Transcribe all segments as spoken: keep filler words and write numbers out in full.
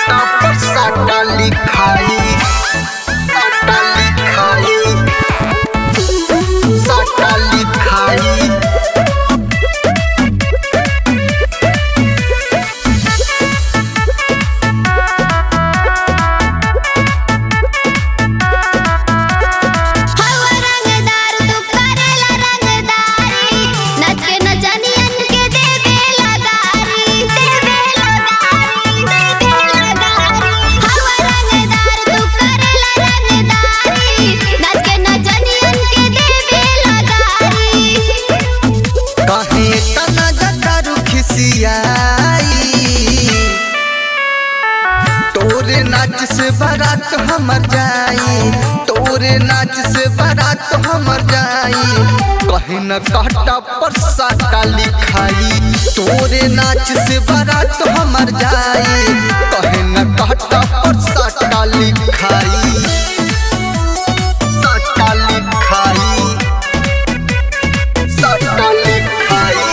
काटा पर साटा लिखाई, साटा लिखाई, साटा लिखाई। तोरे नाच से बारात हमर जाई, तोरे नाच से बारात हमर जाई, कहीं न काटा पर साटा लिखाई। तोरे नाच से बारात हमर जाई, कहीं न काटा पर साटा लिखाई, साटा लिखाई, साटा लिखाई।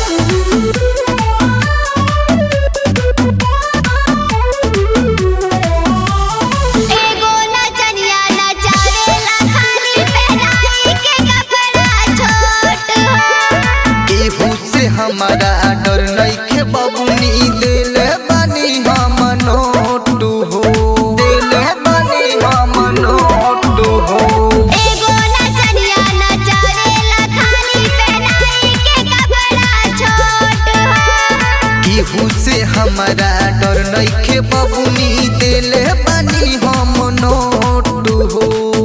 हमारा डर नइखे बबुनी, देले बानी हम नोट हो, देले बानी हम नोट हो। एगो नचनिया नचावेला खाली पहनाई के कपड़ा छोट हो। केहू से हमारा डर नइखे बबुनी, देले बानी हम नोट हो।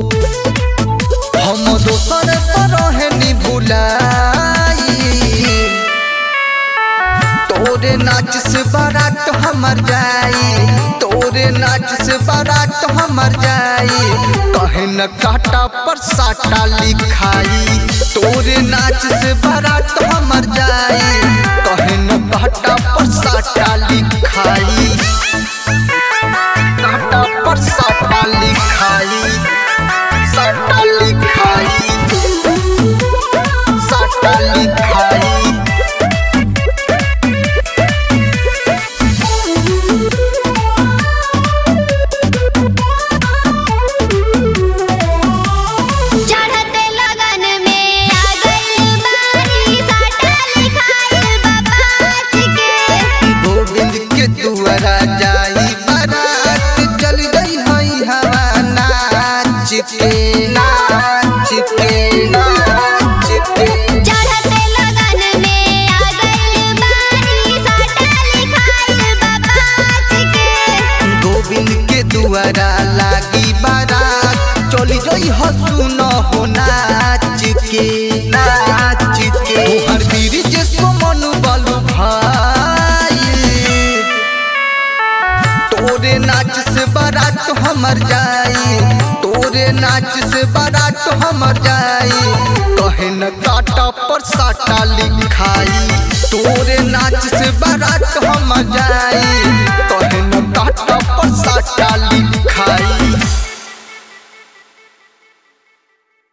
हम दोसर पर रहनी भुलाई, तोरे नाच से बारात हमर जाई, तोरे नाच से बारात हमर जाई, कहीं न काटा पर साटा लिखाई। तोरे नाच से बारात हमर जाई, कहीं न काटा पर साटा लिखाई, काटा पर साटा लिखाई, साटा लिखाई, साटा लिखाई। दुआरा जाई बारात, चल गई हई हवा नाच के, नाच के, नाच के। चढ़ते लगन में आ गइल बारी, साटा लिखाइल बाबाच के। गोविंद के दुआरा लागी बारात, चली गई हसू न हो नाच के, नाच के। तोहर बीरी जिसको मनु बालू भाई, तोरे नाच से बारात हमर जाई, तोरे नाच से बारात हमर जाई, कहीं न काटा पर साटा लिखाई। तोरे नाच से बारात हमर जाई, कहीं न काटा पर साटा लिखाई।